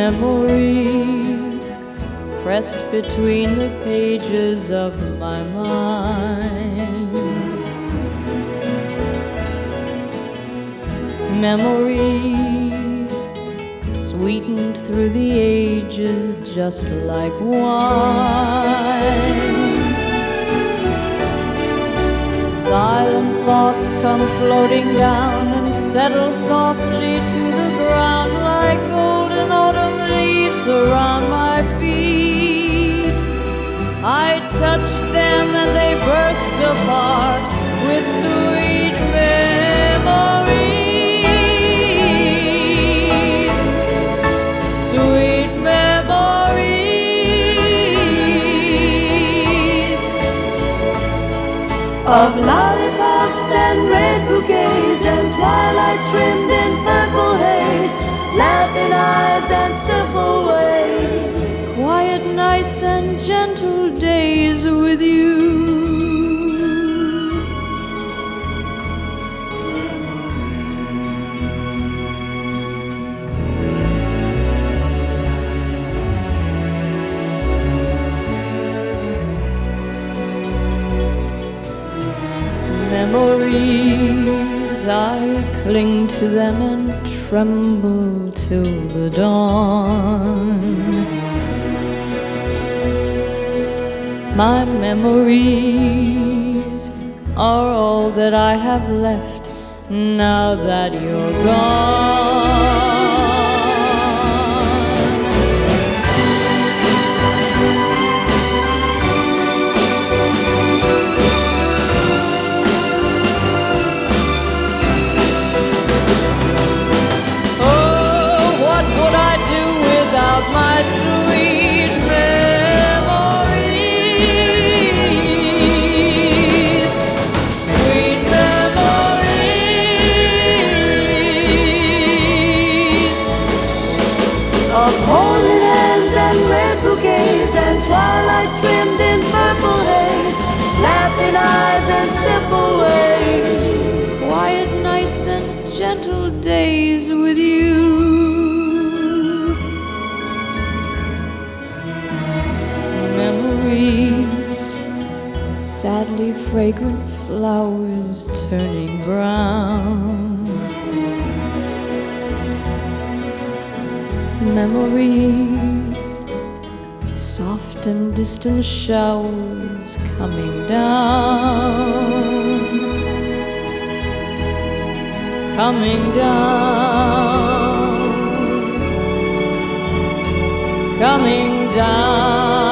Memories pressed between the pages of my mind. Memories sweetened through the ages just like wine. Silent thoughts come floating down and settle softly to the ground like golden autumn leaves around my feet. I touch them and they burst apart with sweet memories. Sweet memories of lollipops and red bouquets and twilights trimmed in purple haze, laughing eyes and simple ways, quiet nights and gentle days with you. Memories, I cling to them and tremble till the dawn. My memories are all that I have left now that you're gone. My sweet memories, sweet memories of holding hands and red bouquets and twilights trimmed in purple haze, laughing eyes and simple ways, quiet nights and gentle days with you. Memories, sadly fragrant flowers turning brown. Memories, soft and distant showers coming down. Coming down. Coming down.